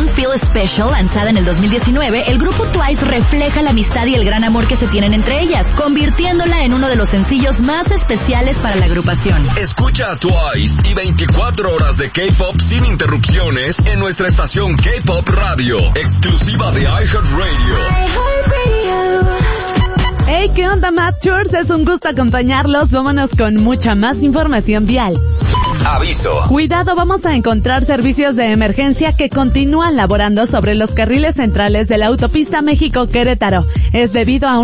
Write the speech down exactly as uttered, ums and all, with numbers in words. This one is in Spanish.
canción Feel Special, lanzada en el dos mil diecinueve, el grupo Twice refleja la amistad y el gran amor que se tienen entre ellas, convirtiéndola en uno de los sencillos más especiales para la agrupación. Escucha a Twice y veinticuatro horas de K-pop sin interrupciones en nuestra estación K-Pop Radio, exclusiva de iHeartRadio. Hey, ¿qué onda, Matchers? Es un gusto acompañarlos. Vámonos con mucha más información vial. Aviso. Cuidado, vamos a encontrar servicios de emergencia que continúan laborando sobre los carriles centrales de la autopista México-Querétaro. Es debido a un